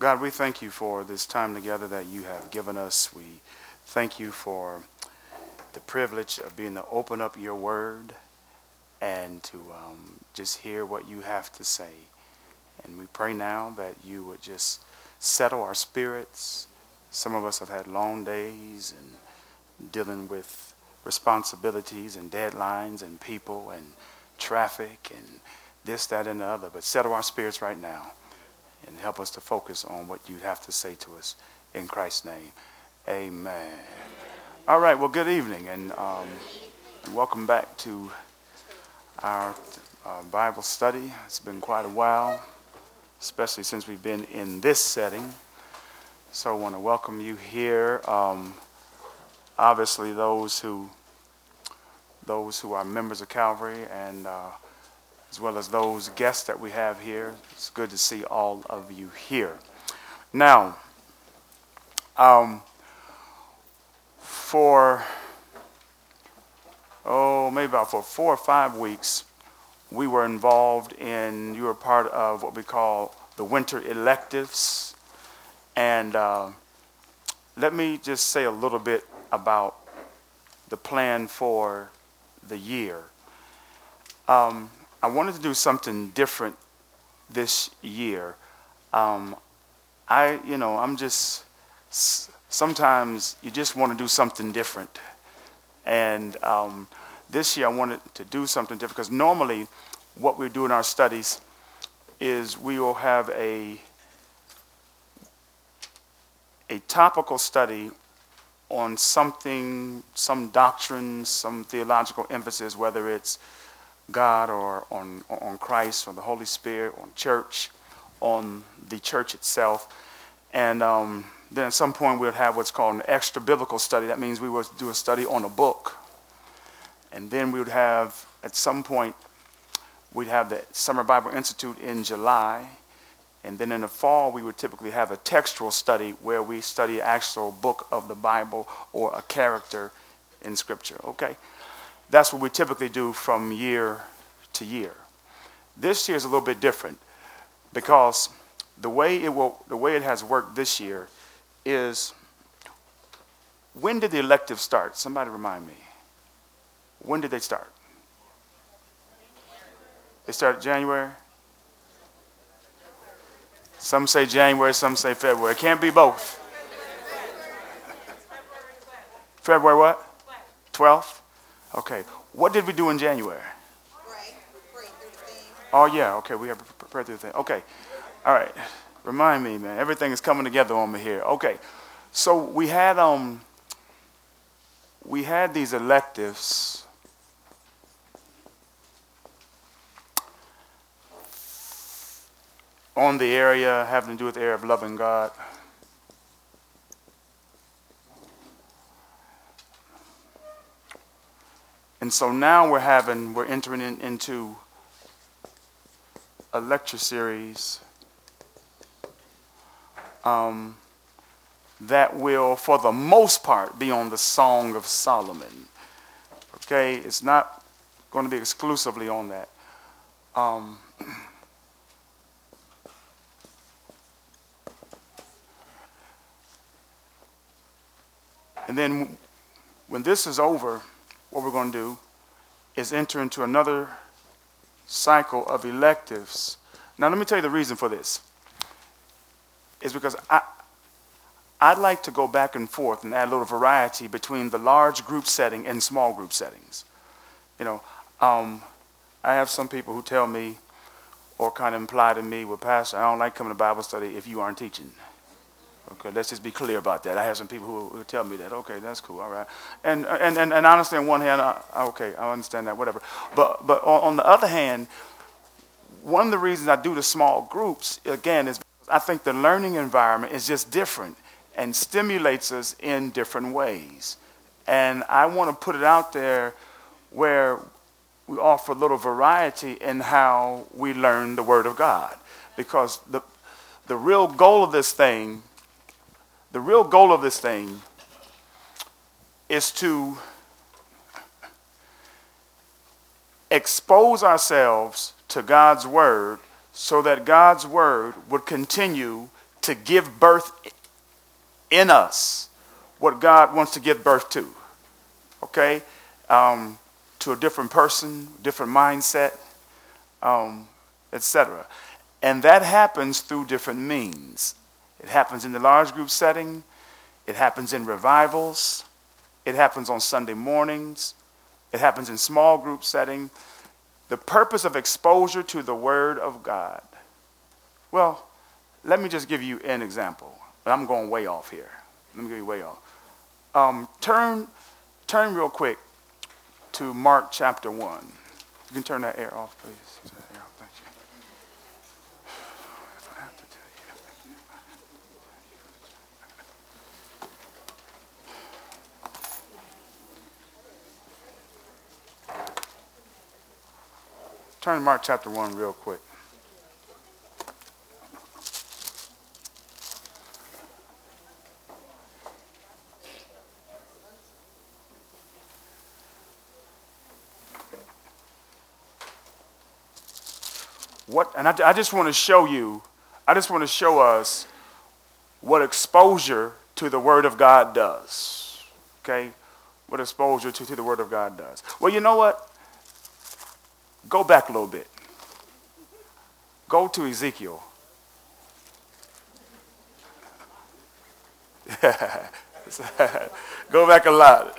God, we thank you for this time together that you have given us. We thank you for the privilege of being to open up your word and to just hear what you have to say. And we pray now that you would just settle our spirits. Some of us have had long days and dealing with responsibilities and deadlines and people and traffic and this, that, and the other. But settle our spirits right now and help us to focus on what you have to say to us. In Christ's name, amen. All right, well, good evening, and welcome back to our Bible study. It's been quite a while, especially since we've been in this setting. So I want to welcome you here. Obviously, those who are members of Calvary, and as well as those guests that we have here. It's good to see all of you here. Now, for maybe for 4 or 5 weeks, we were involved in, you were part of what we call the winter electives. And let me just say a little bit about the plan for the year. I wanted to do something different this year. Sometimes you just want to do something different. And this year I wanted to do something different because normally what we do in our studies is we will have a topical study on something, some doctrine, some theological emphasis, whether it's God or on Christ or the Holy Spirit, on church, on the church itself. And then at some point we'll have what's called an extra biblical study. That means we will do a study on a book. And then we would have, at some point, we'd have the Summer Bible Institute in July. And then in the fall, we would typically have a textual study where we study an actual book of the Bible or a character in Scripture, okay? That's what we typically do from year to year. This year is a little bit different because the way it has worked this year is, when did the elective start? Somebody remind me. When did they start? They started January? Some say January, some say February. It can't be both. February what? 12th? Okay. What did we do in January? Oh, yeah. Okay. We have to prepare through the thing. Okay. All right. Remind me, man. Everything is coming together on me here. Okay. So we had these electives on the area, having to do with the area of loving God. And so now we're entering into a lecture series that will, for the most part, be on the Song of Solomon. Okay, it's not going to be exclusively on that. And then when this is over, what we're going to do is enter into another cycle of electives. Now, let me tell you the reason for this. It's because I'd like to go back and forth and add a little variety between the large group setting and small group settings. You know, I have some people who tell me or kind of imply to me, well, Pastor, I don't like coming to Bible study if you aren't teaching. Okay, let's just be clear about that. I have some people who tell me that. Okay, that's cool. All right, and honestly, on one hand, okay, I understand that. Whatever. But on the other hand, one of the reasons I do the small groups again is because I think the learning environment is just different and stimulates us in different ways. And I want to put it out there where we offer a little variety in how we learn the Word of God, because the real goal of this thing. The real goal of this thing is to expose ourselves to God's Word so that God's Word would continue to give birth in us what God wants to give birth to, okay? To a different person, different mindset, etc. And that happens through different means. It happens in the large group setting. It happens in revivals. It happens on Sunday mornings. It happens in small group setting. The purpose of exposure to the Word of God. Well, let me just give you an example. I'm going way off here. Let me give you way off. Turn real quick to Mark chapter 1. You can turn that air off, please. Thank you. If I have to tell you. Turn to Mark chapter 1 real quick. I just want to show us what exposure to the Word of God does. Okay? What exposure to the Word of God does. Well, you know what? Go back a little bit. Go to Ezekiel. Go back a lot.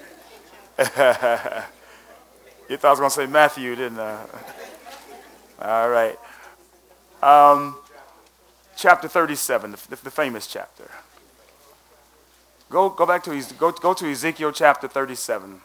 You thought I was going to say Matthew, didn't I? All right. Chapter 37, the famous chapter. Go back to go to Ezekiel chapter 37.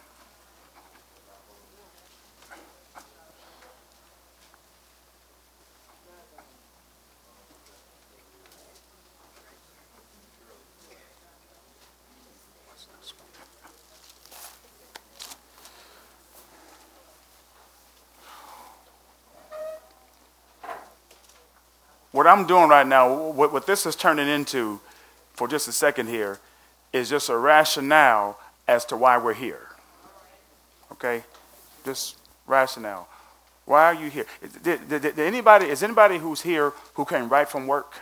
What I'm doing right now, what this is turning into for just a second here, is just a rationale as to why we're here. Okay? Just rationale. Why are you here? Is anybody who's here who came right from work?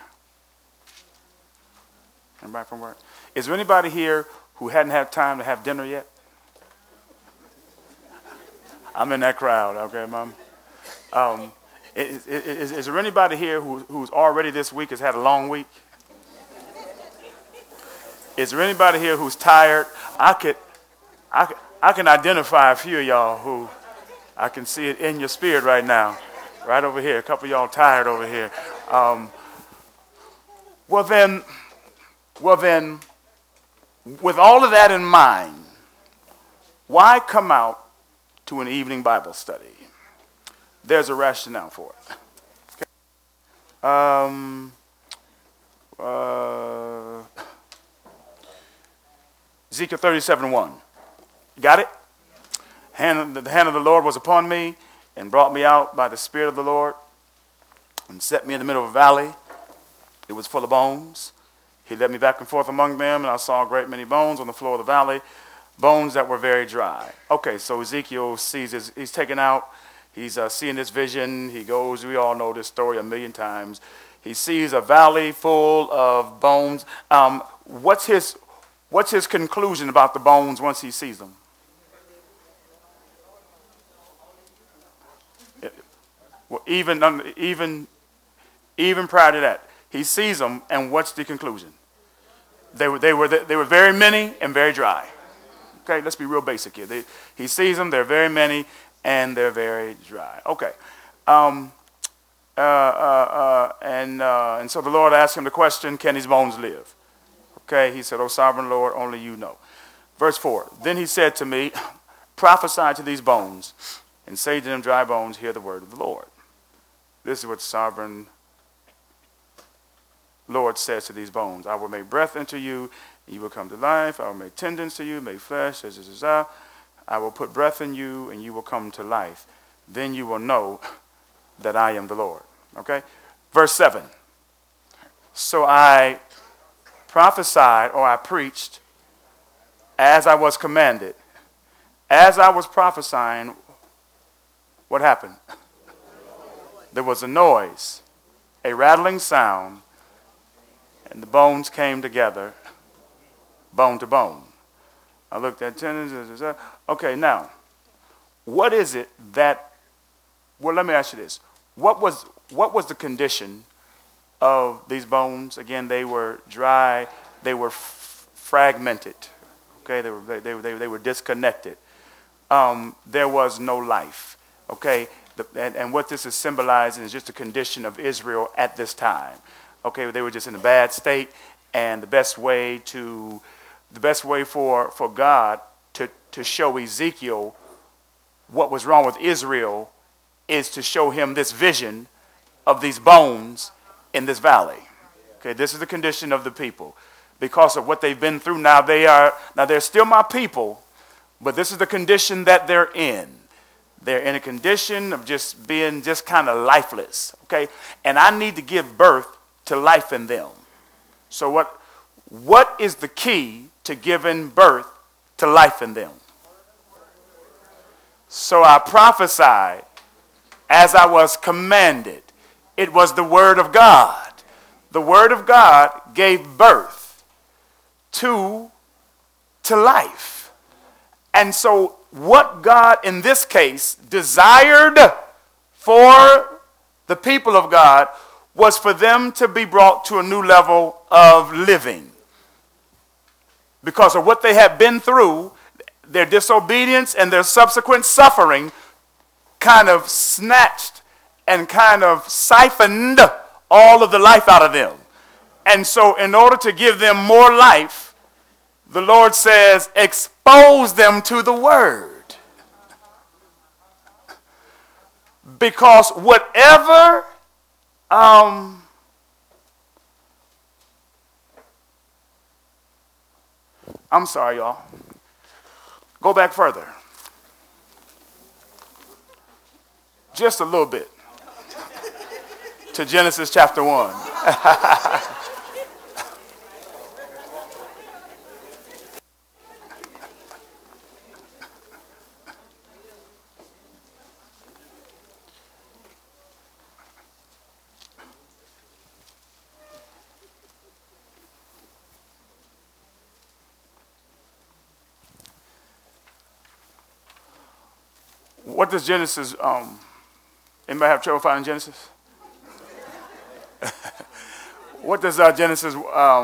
Came right from work? Is there anybody here who hadn't had time to have dinner yet? I'm in that crowd, okay, Mom? Is there anybody here who's already this week has had a long week? Is there anybody here who's tired? I can identify a few of y'all who I can see it in your spirit right now, right over here. A couple of y'all tired over here. Well then, with all of that in mind, why come out to an evening Bible study? There's a rationale for it. Okay. Ezekiel 37:1. You got it? The hand of the Lord was upon me and brought me out by the Spirit of the Lord and set me in the middle of a valley. It was full of bones. He led me back and forth among them, and I saw a great many bones on the floor of the valley, bones that were very dry. Okay, so Ezekiel sees he's taken out. He's seeing this vision. He goes, we all know this story a million times. He sees a valley full of bones. What's his conclusion about the bones once he sees them? Well, even prior to that, he sees them, and what's the conclusion? They were very many and very dry. Okay, let's be real basic here. He sees them; they're very many and they're very dry. Okay. And so the Lord asked him the question, can these bones live? Okay, he said, O sovereign Lord, only you know. Verse 4, then he said to me, prophesy to these bones and say to them, dry bones, hear the word of the Lord. This is what sovereign Lord says to these bones. I will make breath into you, and you will come to life. I will make tendons to you, make flesh, I will put breath in you, and you will come to life. Then you will know that I am the Lord. Okay? Verse 7. So I prophesied, or I preached, as I was commanded. As I was prophesying, what happened? There was a noise, a rattling sound, And the bones came together, bone to bone. I looked at tendons. Okay, now, what is it that, well, let me ask you this. What was the condition of these bones? Again, they were dry, they were fragmented, okay? They were disconnected. There was no life, okay? And what this is symbolizing is just the condition of Israel at this time. Okay, they were just in a bad state, and the best way for God to show Ezekiel what was wrong with Israel is to show him this vision of these bones in this valley. Okay, this is the condition of the people. Because of what they've been through, now they're still my people, but this is the condition that they're in. They're in a condition of just being just kind of lifeless, okay? And I need to give birth to life in them. So what is the key to giving birth to life in them? So I prophesied as I was commanded. It was the word of God. The word of God gave birth to life. And so what God in this case desired for the people of God was for them to be brought to a new level of living. Because of what they had been through, their disobedience and their subsequent suffering kind of snatched and kind of siphoned all of the life out of them. And so in order to give them more life, the Lord says, expose them to the word. Because whatever I'm sorry, y'all. Go back further. Just a little bit. To Genesis chapter 1. What does Genesis, anybody have trouble finding Genesis? What does Genesis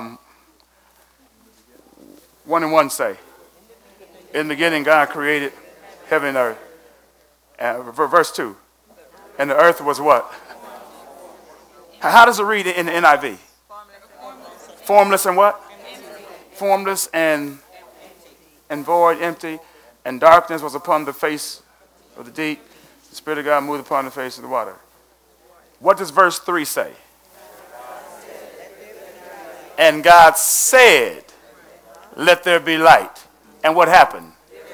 1:1 say? In the beginning, God created heaven and earth. Verse 2. And the earth was what? How does it read in the NIV? Formless and what? Formless and void, empty. And darkness was upon the face of the deep. The Spirit of God moved upon the face of the water. What does verse 3 say? And God said, let there be light. And what happened?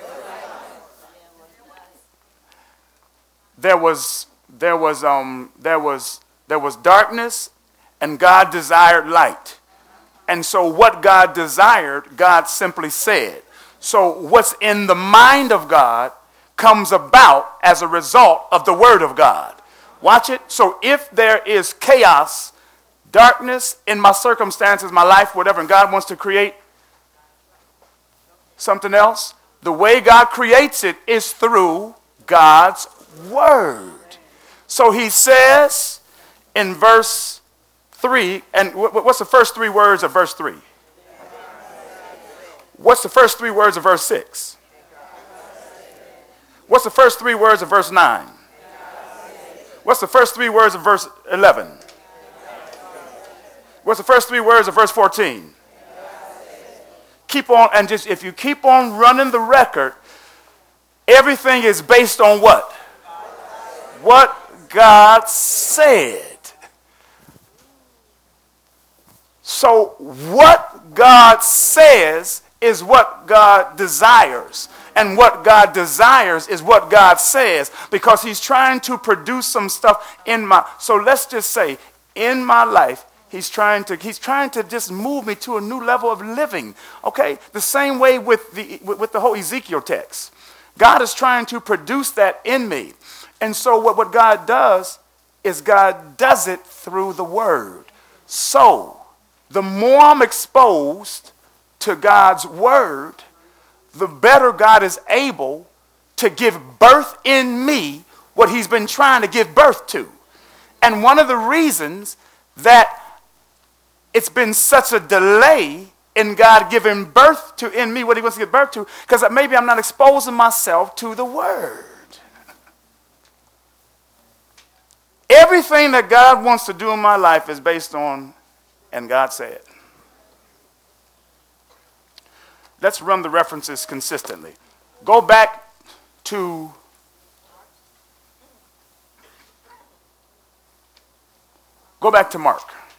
There was darkness, and God desired light. And so what God desired, God simply said. So what's in the mind of God comes about as a result of the word of God. Watch it. So if there is chaos, darkness in my circumstances, my life, whatever, and God wants to create something else, the way God creates it is through God's word. So he says in verse 3, and what's the first three words of verse 3? What's the first three words of verse 6? What's the first three words of verse 9? What's the first three words of verse 11? What's the first three words of verse 14? Keep on, and just if you keep on running the record, everything is based on what? What God said. So what God says is what God desires. And what God desires is what God says, because he's trying to produce some stuff in so let's just say in my life, he's trying to just move me to a new level of living. Okay? The same way with the whole Ezekiel text. God is trying to produce that in me. And so what God does is God does it through the word. So the more I'm exposed to God's word, the better God is able to give birth in me what he's been trying to give birth to. And one of the reasons that it's been such a delay in God giving birth to in me what he wants to give birth to, because maybe I'm not exposing myself to the word. Everything that God wants to do in my life is based on, and God said. Let's run the references consistently. Go back to Mark.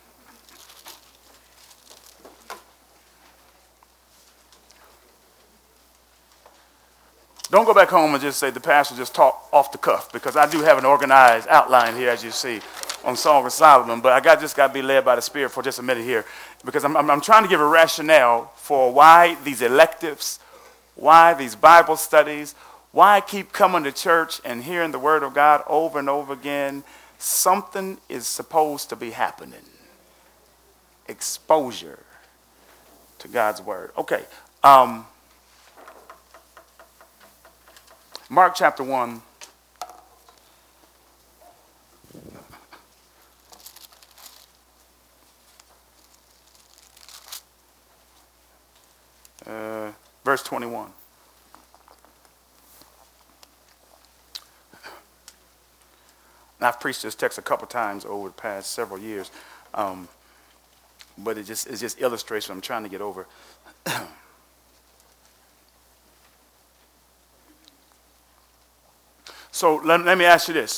Don't go back home and just say the pastor just talked off the cuff, because I do have an organized outline here, as you see, on Song of Solomon, but I just got to be led by the Spirit for just a minute here, because I'm trying to give a rationale for why these electives, why these Bible studies, why I keep coming to church and hearing the Word of God over and over again. Something is supposed to be happening. Exposure to God's Word. Okay. Mark chapter 1. Verse 21. And I've preached this text a couple times over the past several years, but it just illustrates what I'm trying to get over. So let me ask you this.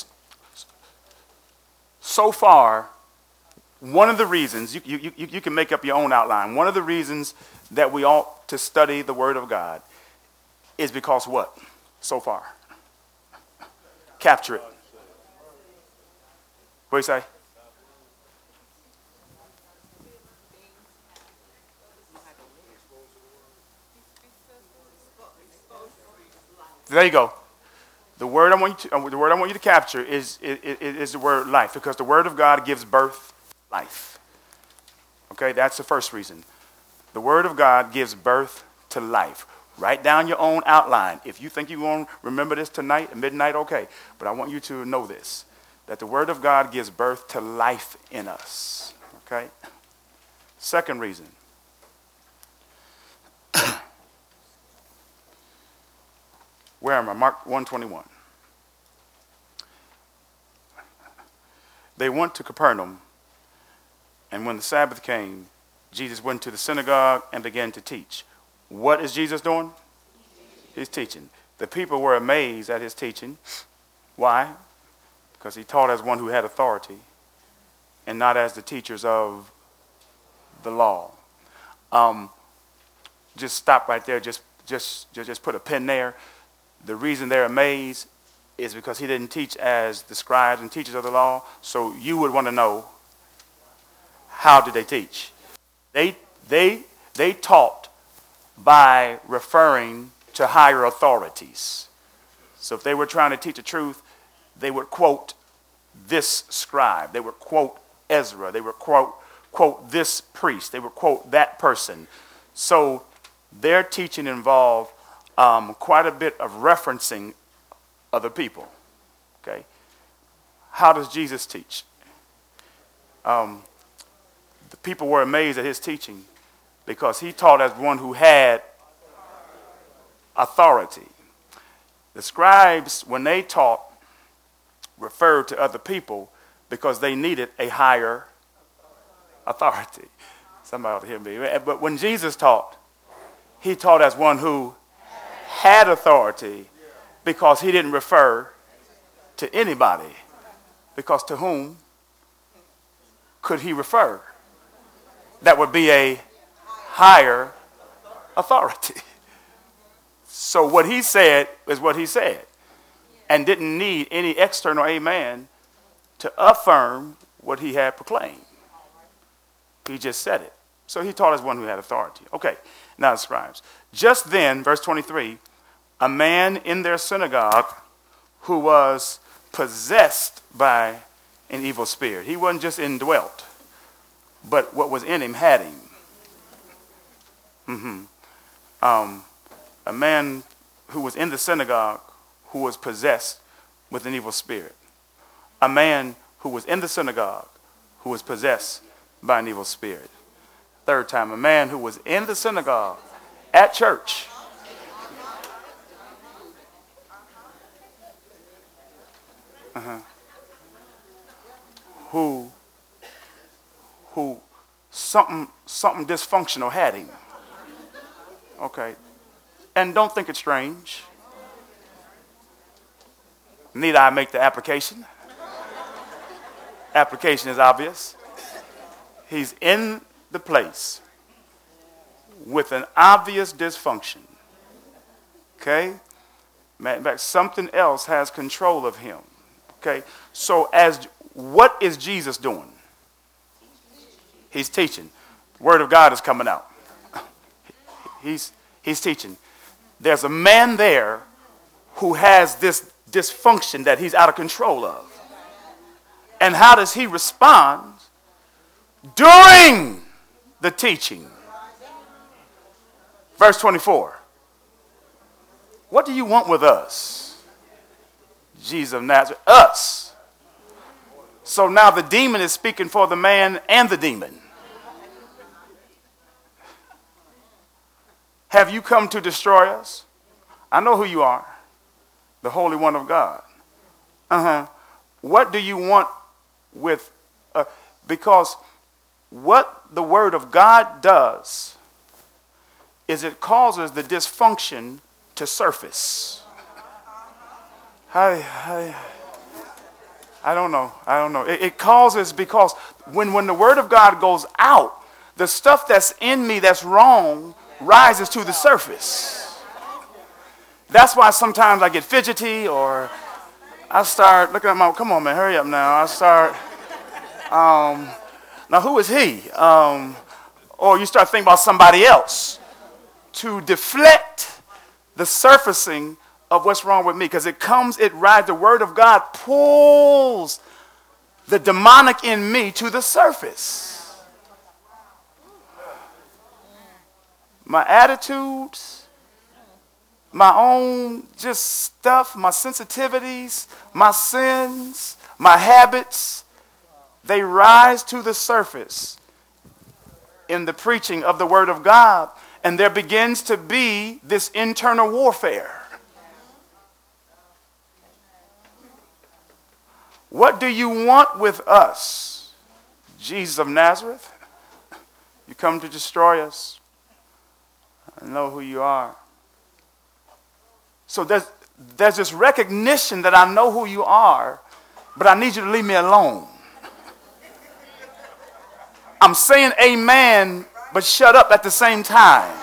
So far, one of the reasons, you can make up your own outline, one of the reasons that we ought to study the Word of God is because what? So far. Capture it. What do you say? There you go. The word I want you to capture is the word life, because the Word of God gives birth life. Okay, that's the first reason. The Word of God gives birth to life. Write down your own outline. If you think you're going to remember this tonight at midnight, okay. But I want you to know this, that the Word of God gives birth to life in us. Okay? Second reason. Where am I? Mark 1:21. They went to Capernaum, and when the Sabbath came, Jesus went to the synagogue and began to teach. What is Jesus doing? He's teaching. The people were amazed at his teaching. Why? Because he taught as one who had authority and not as the teachers of the law. Just stop right there. Just put a pin there. The reason they're amazed is because he didn't teach as the scribes and teachers of the law. So you would want to know, how did they teach? They taught by referring to higher authorities. So if they were trying to teach the truth, they would quote this scribe. They would quote Ezra. They would quote this priest. They would quote that person. So their teaching involved quite a bit of referencing other people. Okay? How does Jesus teach? The people were amazed at his teaching because he taught as one who had authority. The scribes, when they taught, referred to other people because they needed a higher authority. Somebody ought to hear me. But when Jesus taught, he taught as one who had authority because he didn't refer to anybody. Because to whom could he refer? That would be a higher authority. So what he said is what he said, and didn't need any external amen to affirm what he had proclaimed. He just said it. So he taught as one who had authority. Okay, now the scribes. Just then, verse 23, a man in their synagogue who was possessed by an evil spirit. He wasn't just indwelt, but what was in him had him. A man who was in the synagogue who was possessed with an evil spirit. A man who was in the synagogue who was possessed by an evil spirit. Third time, a man who was in the synagogue at church. Who something dysfunctional had him. Okay. And don't think it's strange. Need I make the application? Application is obvious. He's in the place with an obvious dysfunction. Okay? In fact, something else has control of him. Okay? So what is Jesus doing? He's teaching. The word of God is coming out. He's teaching. There's a man there who has this dysfunction that he's out of control of. And how does he respond? During the teaching. Verse 24. What do you want with us? Jesus of Nazareth. Us. So now the demon is speaking for the man and the demon. Have you come to destroy us? I know who you are. The Holy One of God. What do you want with, because what the Word of God does is it causes the dysfunction to surface. I don't know. It causes, because when the Word of God goes out, the stuff that's in me that's wrong rises to the surface. That's why sometimes I get fidgety, or I start looking at come on man, hurry up now. I start, now who is he? Or you start thinking about somebody else to deflect the surfacing of what's wrong with me. Because it rides, the Word of God pulls the demonic in me to the surface. My attitudes, my own just stuff, my sensitivities, my sins, my habits, they rise to the surface in the preaching of the Word of God. And there begins to be this internal warfare. What do you want with us, Jesus of Nazareth? You come to destroy us. I know who you are. So there's this recognition that I know who you are, but I need you to leave me alone. I'm saying amen, but shut up at the same time.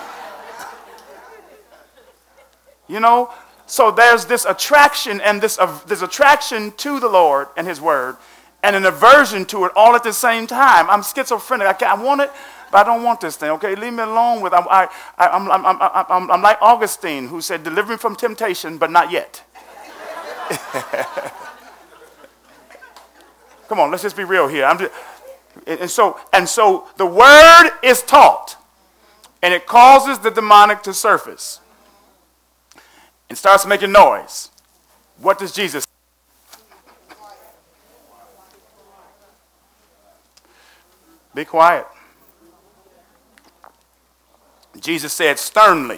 You know? So there's this attraction, and this attraction to the Lord and His Word, and an aversion to it all at the same time. I'm schizophrenic. I want it, but I don't want this thing. Okay, leave me alone with. I'm like Augustine, who said, "Deliver me from temptation, but not yet." Come on, let's just be real here. And so the Word is taught, and it causes the demonic to surface and starts making noise. What does Jesus say? Be quiet. Jesus said sternly,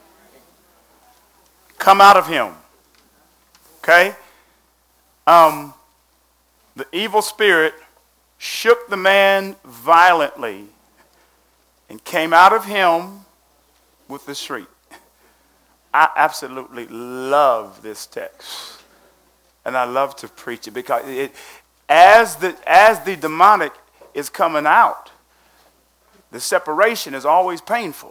come out of him. Okay? The evil spirit shook the man violently and came out of him with a shriek. I absolutely love this text, and I love to preach it, because as the demonic is coming out, the separation is always painful.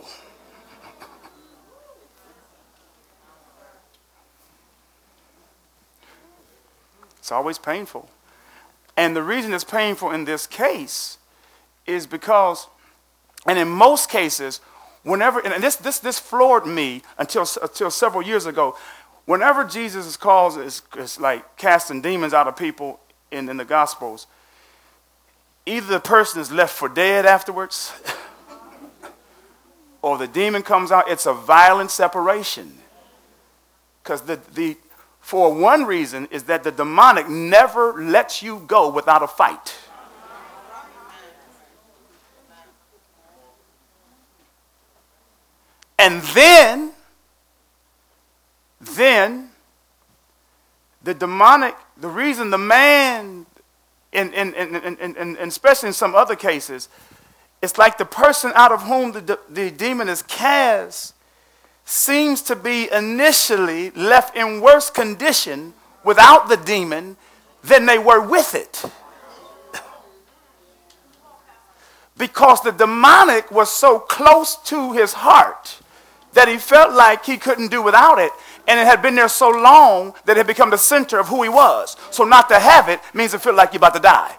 It's always painful. And the reason it's painful in this case is because, and in most cases, whenever, and this floored me until several years ago, whenever Jesus calls is like casting demons out of people in the Gospels, either the person is left for dead afterwards or the demon comes out. It's a violent separation. Because for one reason is that the demonic never lets you go without a fight. And then the demonic, the reason the man, and especially in some other cases, it's like the person out of whom the demon is cast seems to be initially left in worse condition without the demon than they were with it. Because the demonic was so close to his heart that he felt like he couldn't do without it. And it had been there so long that it had become the center of who he was. So not to have it means to feel like you're about to die.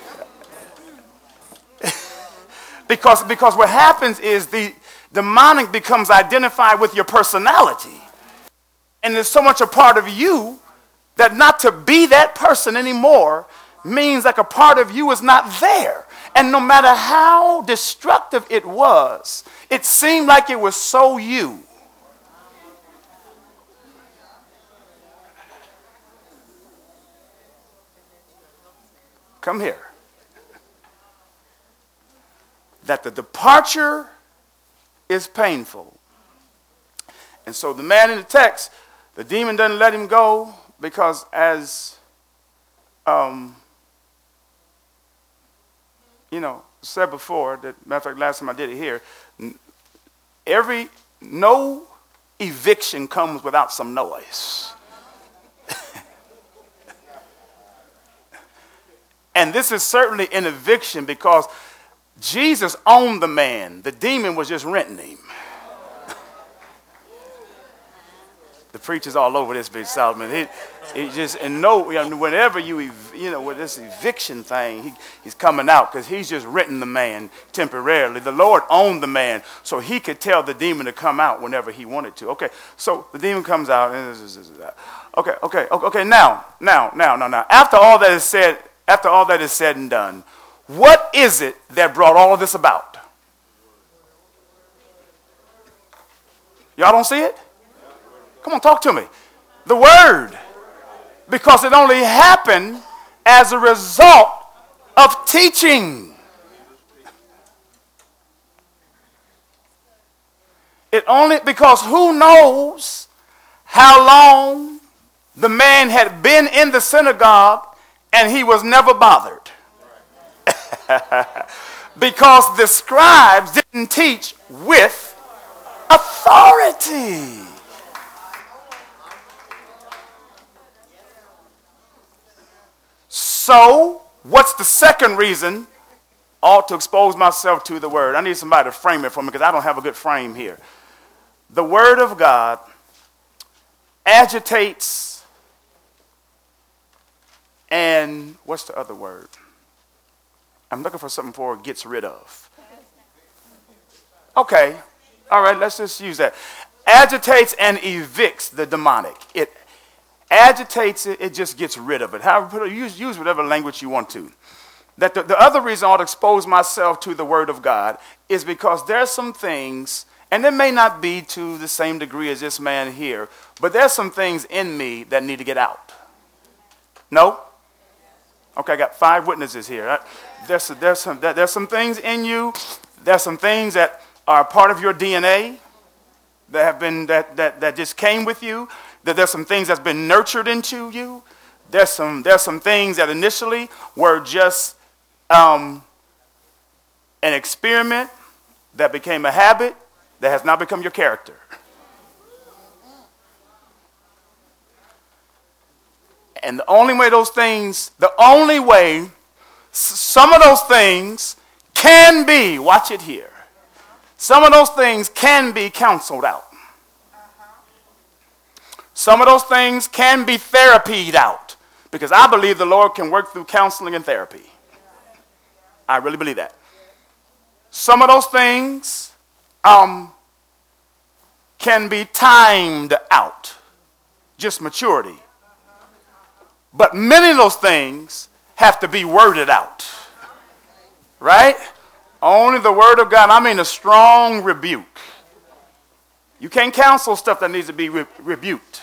because what happens is the demonic becomes identified with your personality. And there's so much a part of you that not to be that person anymore means like a part of you is not there. And no matter how destructive it was, it seemed like it was so you. Come here. That the departure is painful. And so the man in the text, the demon doesn't let him go because as, said before, that matter of fact, last time I did it here, no eviction comes without some noise. And this is certainly an eviction because Jesus owned the man. The demon was just renting him. The preacher's all over this, Big Solomon. He just, whenever with this eviction thing, he's coming out because he's just renting the man temporarily. The Lord owned the man, so he could tell the demon to come out whenever he wanted to. Okay, so the demon comes out. Okay, now. After all that is said and done, what is it that brought all of this about? Y'all don't see it? Come on, talk to me. The word. Because it only happened as a result of teaching. Because who knows how long the man had been in the synagogue and he was never bothered. Because the scribes didn't teach with authority. So, what's the second reason? Ought to expose myself to the word. I need somebody to frame it for me because I don't have a good frame here. The word of God agitates and what's the other word? I'm looking for something for gets rid of. Okay. All right, let's just use that. Agitates and evicts the demonic. It agitates it, it just gets rid of it. However, use whatever language you want to. That the other reason I ought to expose myself to the word of God is because there's some things, and it may not be to the same degree as this man here, but there's some things in me that need to get out. No? Okay, I got 5 witnesses here. There's some things in you. There's some things that are part of your DNA that have been that just came with you. That there's some things that's been nurtured into you. There's some things that initially were just an experiment that became a habit that has now become your character. And the only way some of those things can be, watch it here, some of those things can be counseled out. Some of those things can be therapied out because I believe the Lord can work through counseling and therapy. I really believe that. Some of those things can be timed out, just maturity. But many of those things have to be worded out. Right? Only the word of God. I mean a strong rebuke. You can't counsel stuff that needs to be rebuked.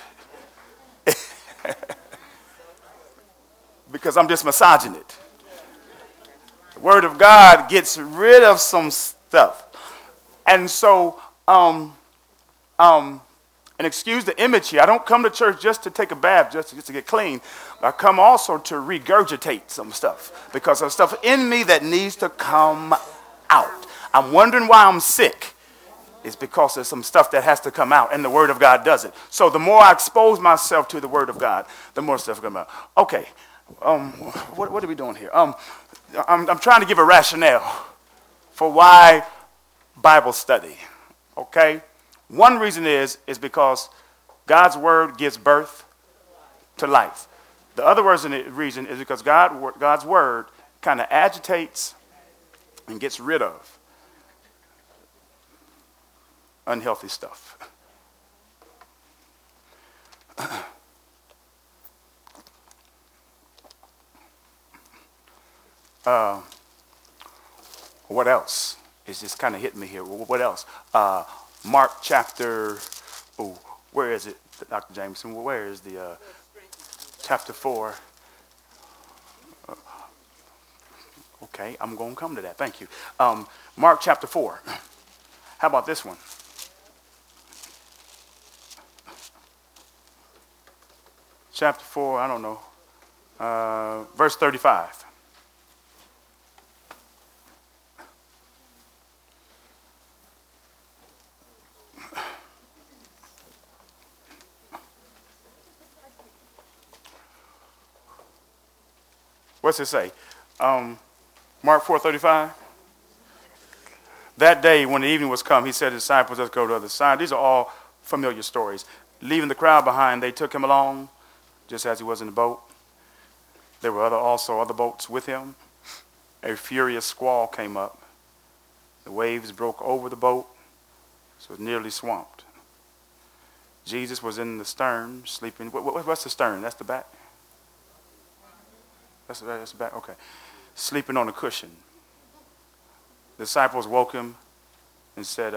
Because I'm just massaging it. The word of God gets rid of some stuff. And so, and excuse the image here, I don't come to church just to take a bath, just to get clean. I come also to regurgitate some stuff because there's stuff in me that needs to come out. I'm wondering why I'm sick. It's because there's some stuff that has to come out, and the Word of God does it. So the more I expose myself to the Word of God, the more stuff comes out. Okay, what are we doing here? I'm trying to give a rationale for why Bible study. Okay, one reason is because God's Word gives birth to life. The other reason is because God's Word kind of agitates and gets rid of unhealthy stuff. What else? It's just kind of hitting me here. What else? Mark chapter, where is it, Dr. Jameson? Where is the chapter 4? Okay, I'm going to come to that. Thank you. Mark chapter 4. How about this one? Chapter 4, I don't know. Verse 35. What's it say? Mark 4:35. That day, when the evening was come, he said to his disciples, let's go to the other side. These are all familiar stories. Leaving the crowd behind, they took him along, just as he was in the boat. There were also other boats with him. A furious squall came up. The waves broke over the boat, so it was nearly swamped. Jesus was in the stern, sleeping. What's the stern? That's the back? That's the back? Okay. Sleeping on a cushion. The disciples woke him and said,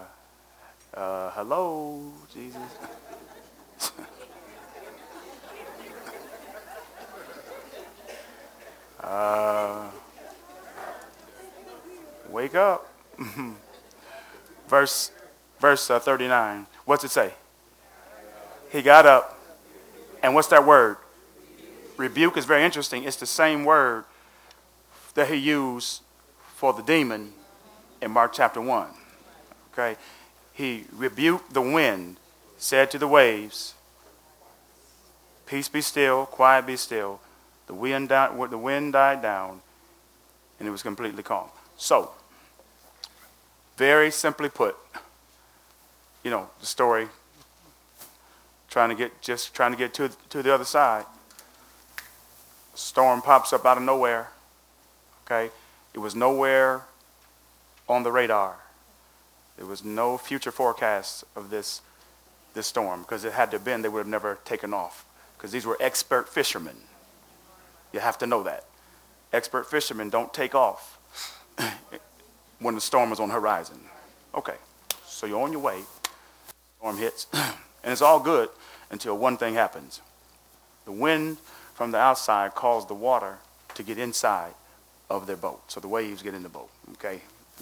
hello, Jesus. Wake up. Verse 39. What's it say? He got up. And what's that word? Rebuke is very interesting. It's the same word that he used for the demon in Mark chapter 1. Okay? He rebuked the wind, said to the waves, peace be still, quiet be still. The wind died down, and it was completely calm. So, very simply put, the story, trying to get to the other side. Storm pops up out of nowhere. Okay? It was nowhere on the radar. There was no future forecast of this storm, because it had to have been, they would have never taken off, because these were expert fishermen. You have to know that. Expert fishermen don't take off when the storm is on the horizon. Okay, so you're on your way. Storm hits, and it's all good until one thing happens. The wind from the outside caused the water to get inside of their boat. So the waves get in the boat, okay?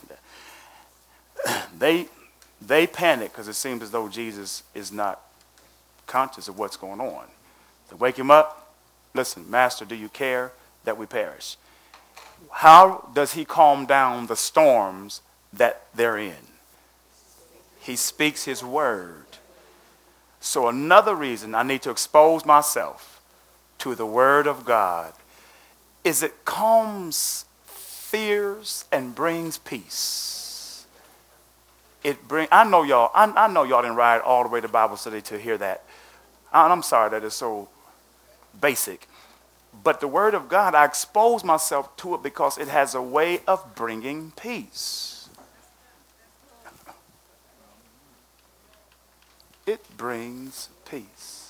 They panic because it seems as though Jesus is not conscious of what's going on. They wake him up. Listen, Master, do you care that we perish? How does he calm down the storms that they're in? He speaks his word. So another reason I need to expose myself to the word of God is it calms fears and brings peace. I know y'all didn't ride all the way to Bible study to hear that. I'm sorry that it's so basic. But the word of God, I expose myself to it because it has a way of bringing peace. It brings peace.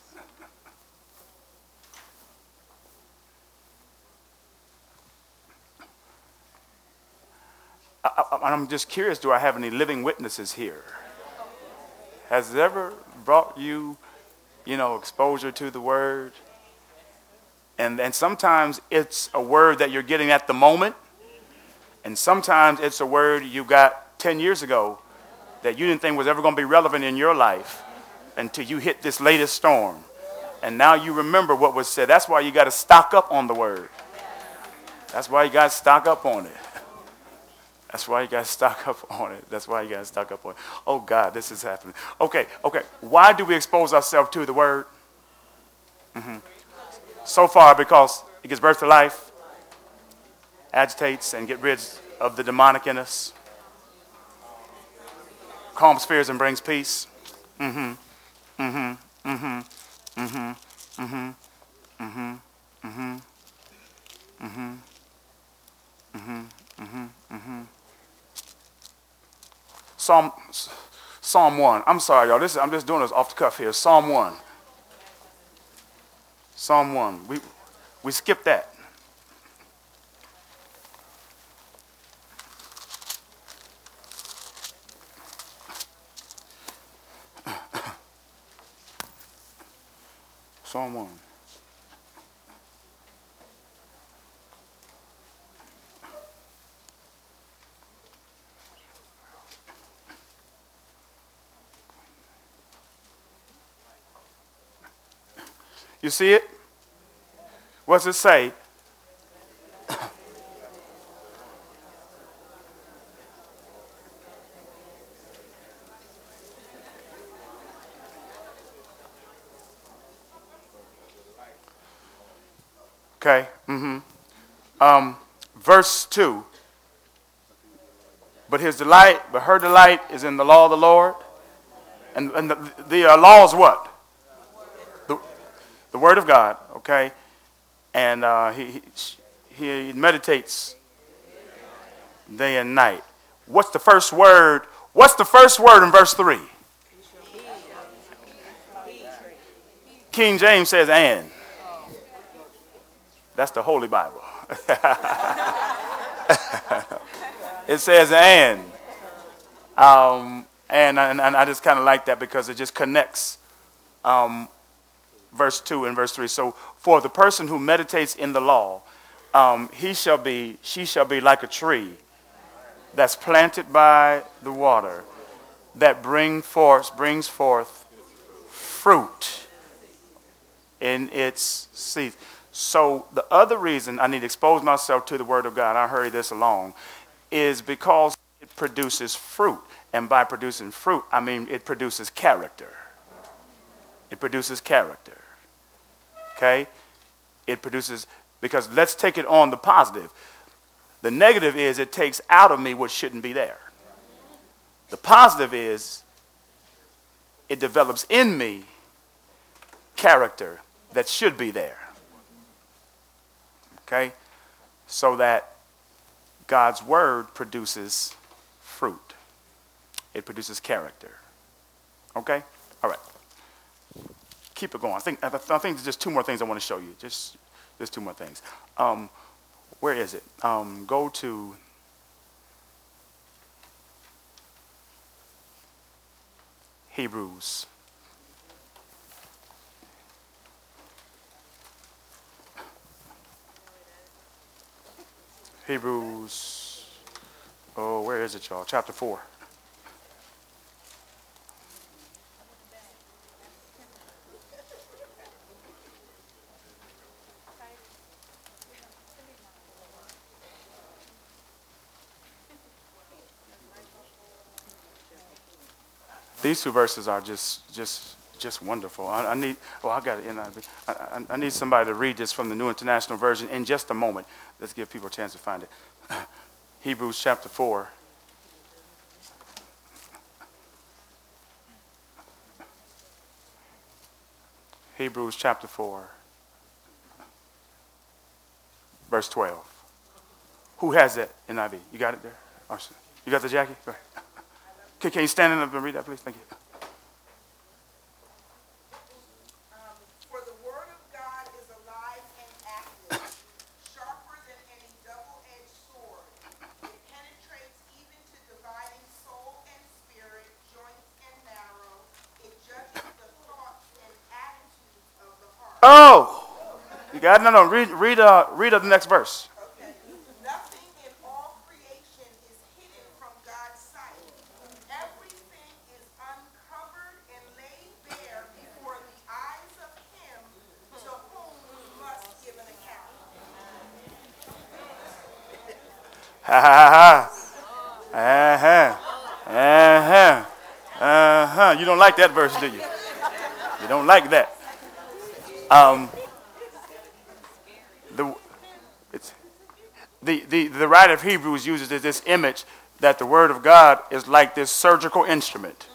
I'm just curious, do I have any living witnesses here? Has it ever brought you, exposure to the word? And sometimes it's a word that you're getting at the moment, and sometimes it's a word you got 10 years ago that you didn't think was ever going to be relevant in your life until you hit this latest storm. And now you remember what was said. That's why you got to stock up on the word. That's why you got to stock up on it. That's why you got to stock up on it. That's why you got to stock up on it. Oh, God, this is happening. Okay. Why do we expose ourselves to the word? So far, because it gives birth to life, agitates and get rid of the demonic in us, calms fears and brings peace. Psalm 1. I'm sorry, y'all. I'm just doing this off the cuff here. Psalm 1. Psalm 1. We skipped that. Psalm 1. You see it? What's it say? Okay. Verse 2. But her delight is in the law of the Lord. And the law is what? The word of God, okay? And he meditates day and night. What's the first word? What's the first word in verse 3? King James says and. That's the Holy Bible. It says and. And I just kind of like that because it just connects verse 2 and verse 3. So for the person who meditates in the law, she shall be like a tree that's planted by the water that brings forth fruit in its season. So the other reason I need to expose myself to the word of God, I hurry this along, is because it produces fruit. And by producing fruit, I mean it produces character. It produces character. Okay? It produces, because let's take it on the positive. The negative is it takes out of me what shouldn't be there. The positive is it develops in me character that should be there. Okay? So that God's word produces fruit. It produces character. Okay? All right. Keep it going. I think there's just two more things I want to show you. Just two more things. Where is it? Go to Hebrews. Hebrews. Oh, where is it, y'all? Chapter 4. These two verses are just wonderful. I got it. I need somebody to read this from the New International Version in just a moment. Let's give people a chance to find it. Hebrews chapter 4. Hebrews chapter 4, verse 12. Who has that NIV? You got it there? Arson. You got the Jackie? Go ahead. Can you stand up and read that, please? Thank you. For the word of God is alive and active, sharper than any double-edged sword. It penetrates got it? No. Read the next verse. Okay. Nothing in all creation is hidden from God's sight. Everything is uncovered and laid bare before the eyes of him to whom we must give an account. Ha ha ha. Uh-huh. Uh-huh. Uh-huh. You don't like that verse, do you? You don't like that. The writer of Hebrews uses this image that the word of God is like this surgical instrument.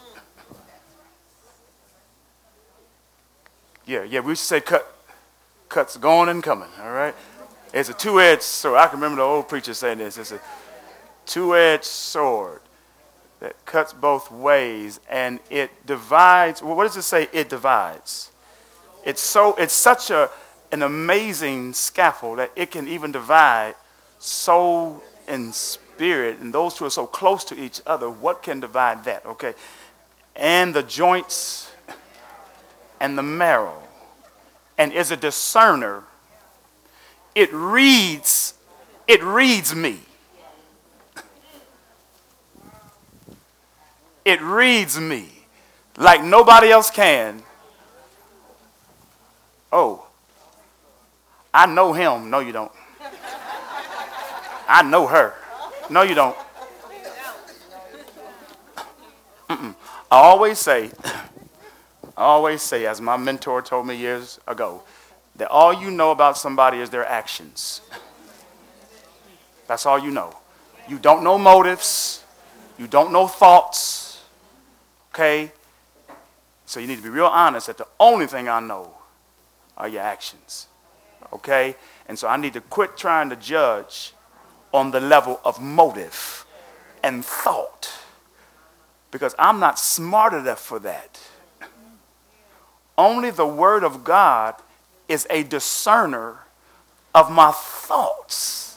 Yeah, we used to say cuts going and coming, all right? It's a two-edged sword. I can remember the old preacher saying this. It's a two-edged sword that cuts both ways, and it divides. Well, what does it say? It divides. It's such an amazing scaffold that it can even divide soul and spirit, and those two are so close to each other. What can divide that? Okay, and the joints and the marrow, and is a discerner. It reads me. It reads me like nobody else can. Oh, I know him. No, you don't. I know her. No, you don't. I always say, as my mentor told me years ago, that all you know about somebody is their actions. That's all you know. You don't know motives. You don't know thoughts. Okay? So you need to be real honest that the only thing I know are your actions. Okay? And so I need to quit trying to judge on the level of motive and thought, because I'm not smart enough for that. Only the Word of God is a discerner of my thoughts.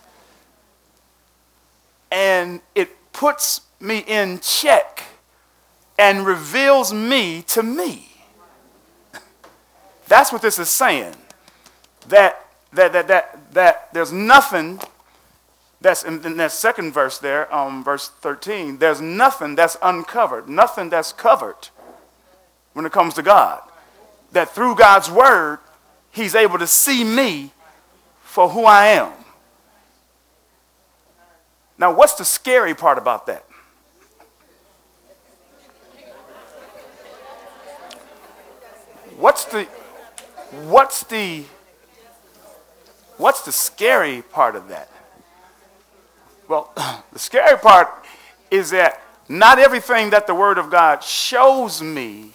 And it puts me in check and reveals me to me. That's what this is saying. That there's nothing that's in that second verse there, verse 13, there's nothing that's uncovered, nothing that's covered when it comes to God. That through God's word, he's able to see me for who I am. Now, what's the scary part about that? What's the scary part of that? Well, the scary part is that not everything that the Word of God shows me.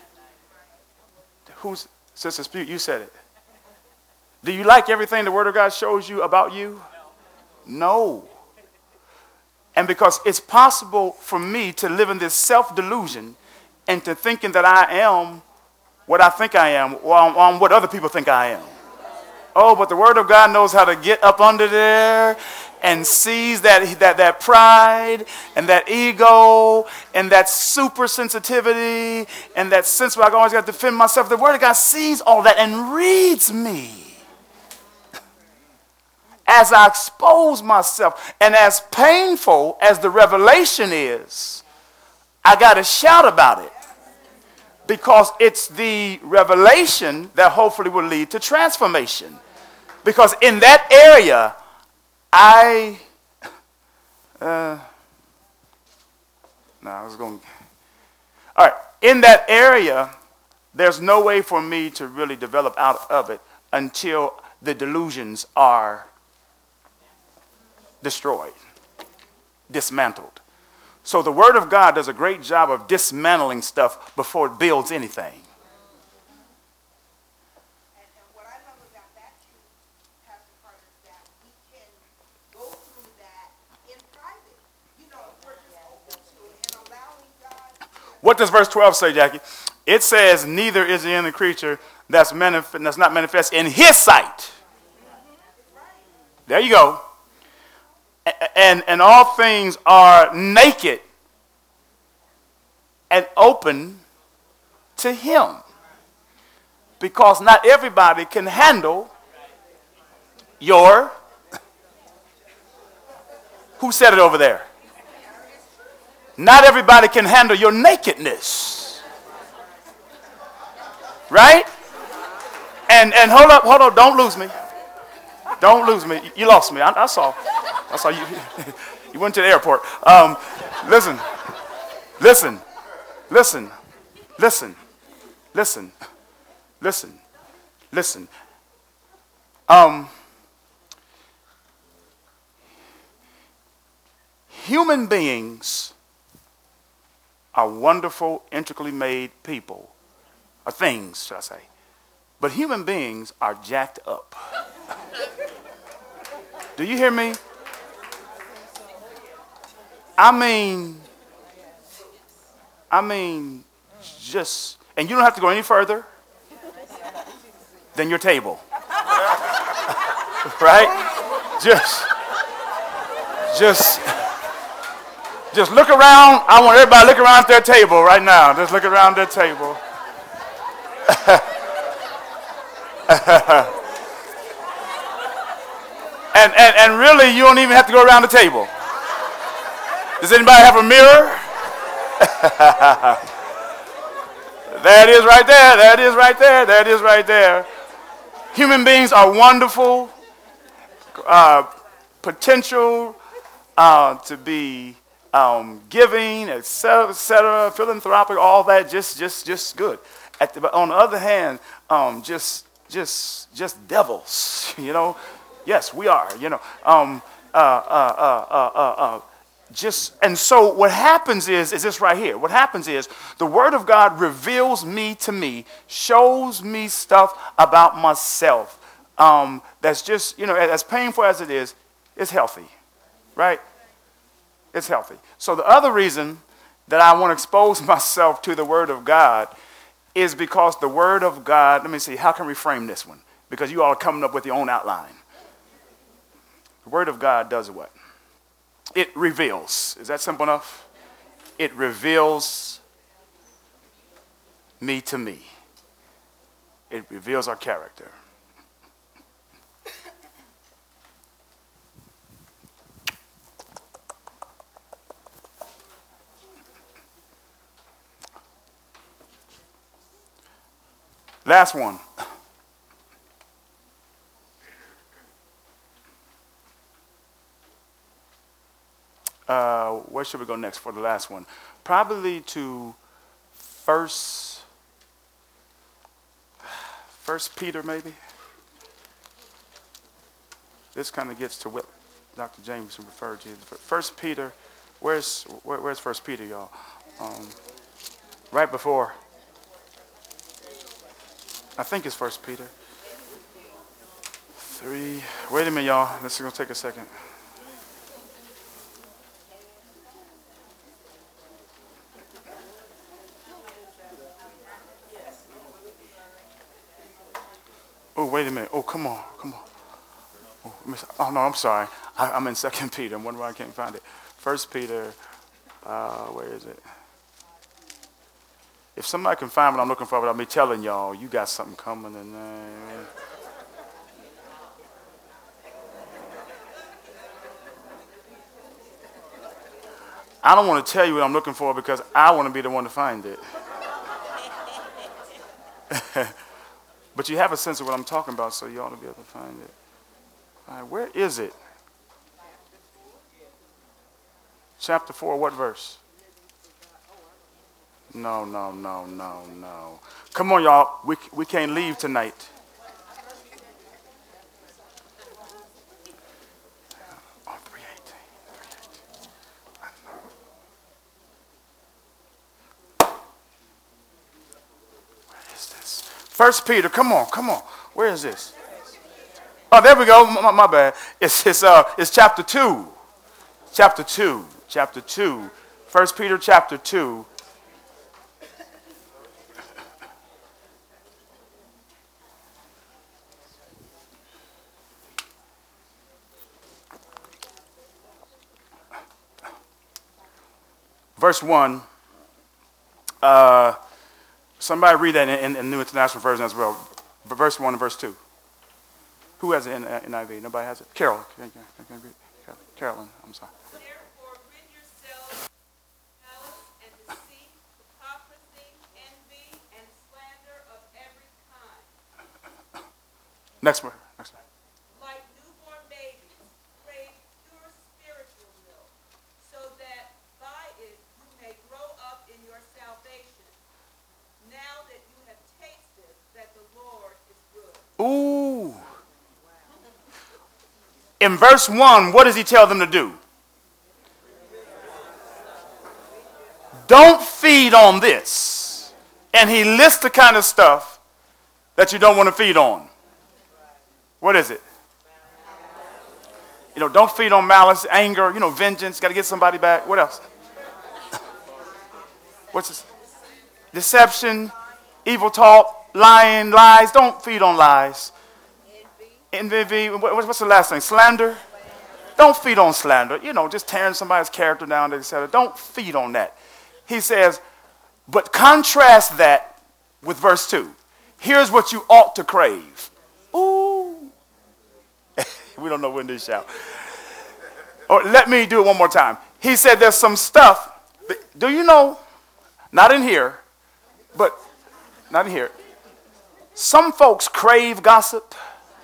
Sister Spew, you said it. Do you like everything the Word of God shows you about you? No. And because it's possible for me to live in this self-delusion and to thinking that I am what I think I am, or on what other people think I am. Oh, but the Word of God knows how to get up under there and sees that pride and that ego and that super sensitivity and that sense where I always got to defend myself. The Word of God sees all that and reads me as I expose myself. And as painful as the revelation is, I got to shout about it. Because it's the revelation that hopefully will lead to transformation. Because in that area, in that area, there's no way for me to really develop out of it until the delusions are destroyed, dismantled. So the Word of God does a great job of dismantling stuff before it builds anything. And what I love about that too, Pastor Carter, is that we can go through that in private. You know, if we're just open to it and allowing God to. What does verse 12 say, Jackie? It says, neither is there any creature that's not manifest in his sight. There you go. And all things are naked and open to him. Because not everybody can handle your, who said it over there? Not everybody can handle your nakedness. Right? And hold up, don't lose me. Don't lose me. You lost me. I saw you. You went to the airport. Listen. Human beings are wonderful, intricately made people, or things, should I say. But human beings are jacked up. Do you hear me? I mean, just, and you don't have to go any further than your table. Right? Just look around. I want everybody to look around their table right now. Just look around their table. And really, you don't even have to go around the table. Does anybody have a mirror? There it is right there. There it is right there. There it is right there. Human beings are wonderful, potential to be giving, etc., philanthropic, all that, just good. But on the other hand, just devils, you know. Yes, we are, you know. And so what happens is this right here. What happens is the Word of God reveals me to me, shows me stuff about myself. That's just, you know, as painful as it is, it's healthy, right? It's healthy. So the other reason that I want to expose myself to the Word of God is because the Word of God, let me see, how can we frame this one? Because you all are coming up with your own outline. The Word of God does what? It reveals. Is that simple enough? It reveals me to me. It reveals our character. Last one. Where should we go next for the last one? Probably to First Peter, maybe. This kind of gets to what Dr. James referred to. First Peter. Where's First Peter, y'all? Right before. I think it's First Peter 3. Wait a minute, y'all. This is gonna take a second. Oh, wait a minute. Oh, come on. Oh, no, I'm sorry. I'm in 2 Peter. I'm wondering why I can't find it. 1 Peter, where is it? If somebody can find what I'm looking for without me telling y'all, you got something coming. And I don't want to tell you what I'm looking for because I want to be the one to find it. But you have a sense of what I'm talking about, so you ought to be able to find it. All right, where is it? Chapter 4, what verse? No. Come on, y'all. We can't leave tonight. Oh, 3:18. Where is this? 1 Peter, come on. Where is this? Oh, there we go. My bad. It's chapter 2. Chapter 2. 1 Peter chapter 2. Verse 1. Somebody read that in the New International Version as well. Verse 1 and verse 2. Who has an NIV? Nobody has it? Carol. Carolyn, I'm sorry. Therefore, rid yourselves of malice and deceit, hypocrisy, envy, and slander of every kind. Next one. Like newborn babies, crave pure spiritual milk, so that by it you may grow up in your salvation, now that you have tasted that the Lord is good. Ooh. In verse 1, what does he tell them to do? Don't feed on this. And he lists the kind of stuff that you don't want to feed on. What is it? Don't feed on malice, anger, vengeance, got to get somebody back. What else? What's this? Deception, evil talk, lying, lies. Don't feed on lies. Envy. What's the last thing? Slander. Don't feed on slander. Just tearing somebody's character down, etc. Don't feed on that. He says, but contrast that with verse 2. Here's what you ought to crave. Ooh. We don't know when to shout. Or let me do it one more time. He said there's some stuff. Do you know? Not in here, but not in here. Some folks crave gossip.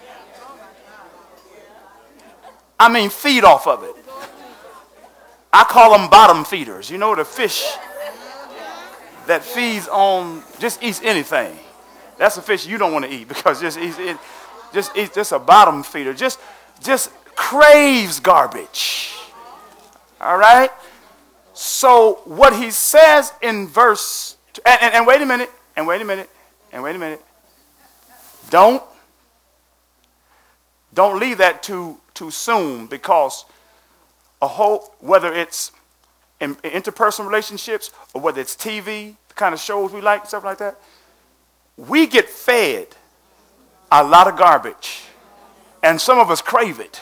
I mean, feed off of it. I call them bottom feeders. The fish that feeds on, just eats anything. That's a fish you don't want to eat because just eats a bottom feeder. Just craves garbage. All right? So what he says in verse, and wait a minute. Don't leave that too soon, because whether it's in interpersonal relationships or whether it's TV, the kind of shows we like, stuff like that, we get fed a lot of garbage, and some of us crave it.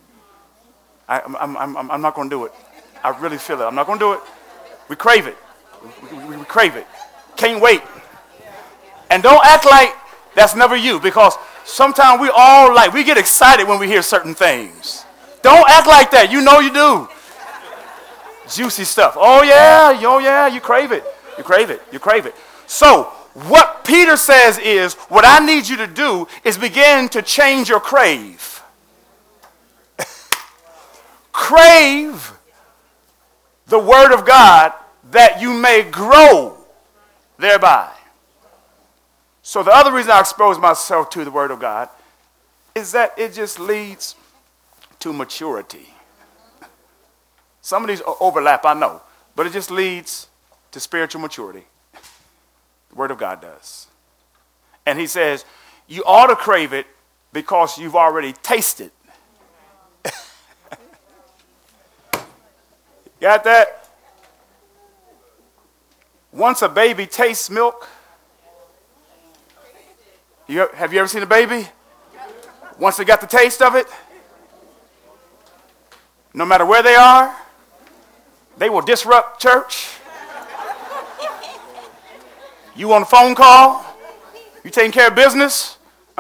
I'm not going to do it. I really feel it. I'm not going to do it. We crave it. We crave it. Can't wait. And don't act like that's never you, because sometimes we get excited when we hear certain things. Don't act like that. You know you do. Juicy stuff. Oh yeah, you crave it. You crave it. So what Peter says is, what I need you to do is begin to change your crave. Crave the word of God that you may grow thereby. So the other reason I expose myself to the word of God is that it just leads to maturity. Some of these overlap, I know, but it just leads to spiritual maturity. The word of God does. And he says, you ought to crave it because you've already tasted. Got that? Once a baby tastes milk, have you ever seen a baby? Once they got the taste of it, no matter where they are, they will disrupt church. You on a phone call? You taking care of business?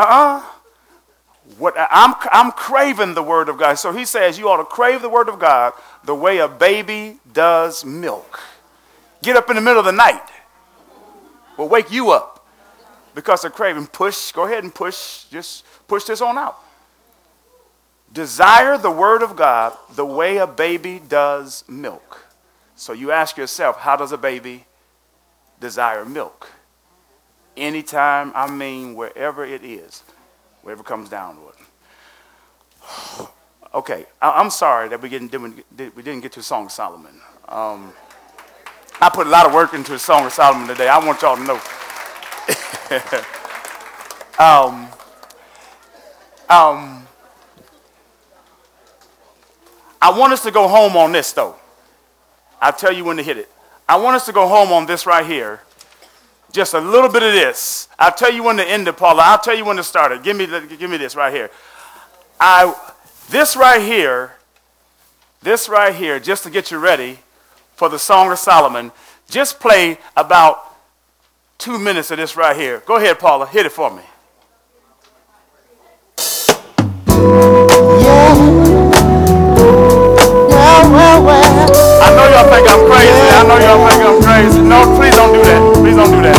What I'm craving the word of God. So he says you ought to crave the word of God the way a baby does milk. Get up in the middle of the night. Will wake you up because of craving. Go ahead and push. Just push this on out. Desire the word of God the way a baby does milk. So you ask yourself, how does a baby desire milk? Anytime, wherever it is, wherever it comes down to it. Okay, I'm sorry that we didn't get to Song of Solomon. I put a lot of work into a Song of Solomon today. I want y'all to know. I want us to go home on this, though. I'll tell you when to hit it. I want us to go home on this right here. Just a little bit of this. I'll tell you when to end it, Paula. I'll tell you when to start it. Give me this right here. This right here, just to get you ready for the Song of Solomon, just play about 2 minutes of this right here. Go ahead, Paula. Hit it for me. think I'm crazy. I know y'all think I'm crazy. No, please don't do that. Please don't do that.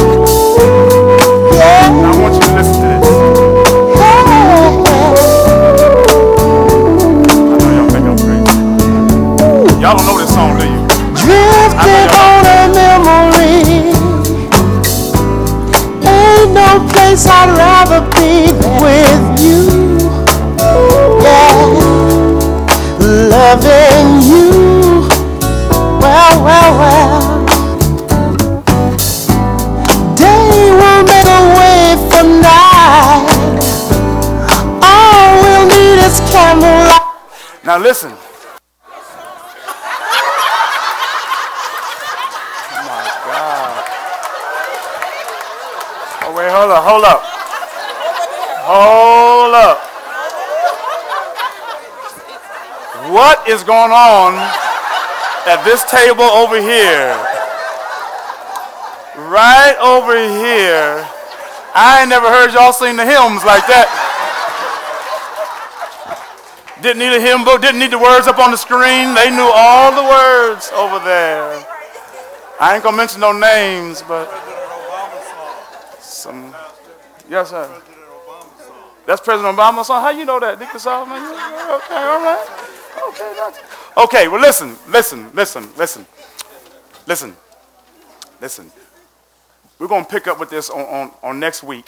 I want you to listen to this. I know y'all think I'm crazy. Y'all don't know this song, do you? Drifting on a memory. Ain't no place I'd rather be than with you. Yeah, loving you. Well, well, well. Day will make a way for night. All we'll need is candlelight. Now listen. Wait, hold up. Hold up. What is going on at this table over here? Right over here. I ain't never heard y'all sing the hymns like that. Didn't need a hymn book, didn't need the words up on the screen. They knew all the words over there. I ain't gonna mention no names, but some, yes, sir. That's President Obama's song. How you know that, Deacon Solomon? Okay, all right. Okay, well, listen. We're going to pick up with this on next week.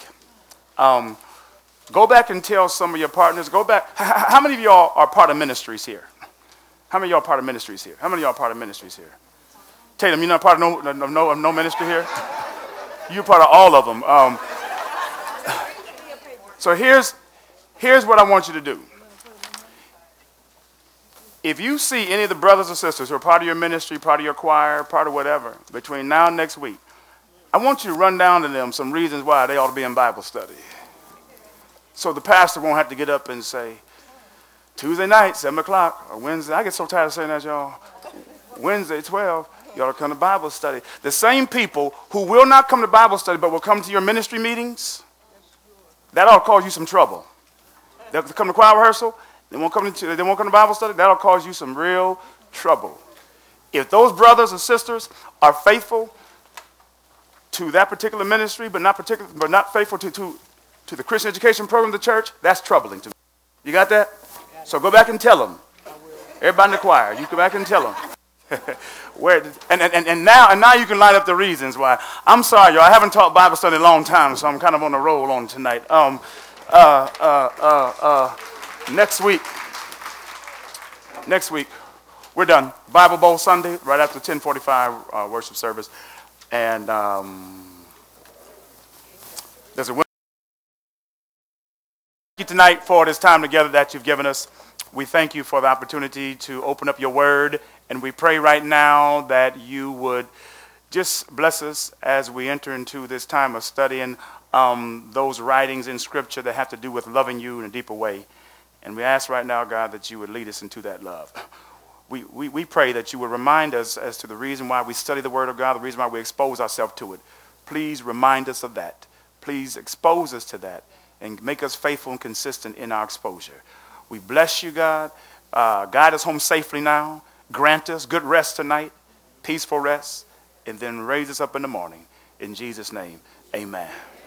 Go back and tell some of your partners. Go back. How many of y'all are part of ministries here? How many of y'all are part of ministries here? How many of y'all are part of ministries here? Tatum, you're not part of no ministry here? You're part of all of them. So here's what I want you to do. If you see any of the brothers or sisters who are part of your ministry, part of your choir, part of whatever, between now and next week, I want you to run down to them some reasons why they ought to be in Bible study. So the pastor won't have to get up and say, Tuesday night, 7 o'clock, or Wednesday. I get so tired of saying that, y'all. Wednesday, 12, you ought to come to Bible study. The same people who will not come to Bible study but will come to your ministry meetings, that ought to cause you some trouble. They'll come to choir rehearsal, they won't come to Bible study, that'll cause you some real trouble. If those brothers and sisters are faithful to that particular ministry, but not faithful to the Christian education program of the church, that's troubling to me. You got that? So go back and tell them. Everybody in the choir, you go back and tell them. Now you can line up the reasons why. I'm sorry, y'all. I haven't taught Bible study in a long time, so I'm kind of on a roll on tonight. Next week, we're done. Bible Bowl Sunday, right after 10:45 worship service, and there's a thank you tonight for this time together that you've given us. We thank you for the opportunity to open up your word, and we pray right now that you would just bless us as we enter into this time of studying those writings in Scripture that have to do with loving you in a deeper way. And we ask right now, God, that you would lead us into that love. We pray that you would remind us as to the reason why we study the Word of God, the reason why we expose ourselves to it. Please remind us of that. Please expose us to that and make us faithful and consistent in our exposure. We bless you, God. Guide us home safely now. Grant us good rest tonight, peaceful rest, and then raise us up in the morning. In Jesus' name, amen.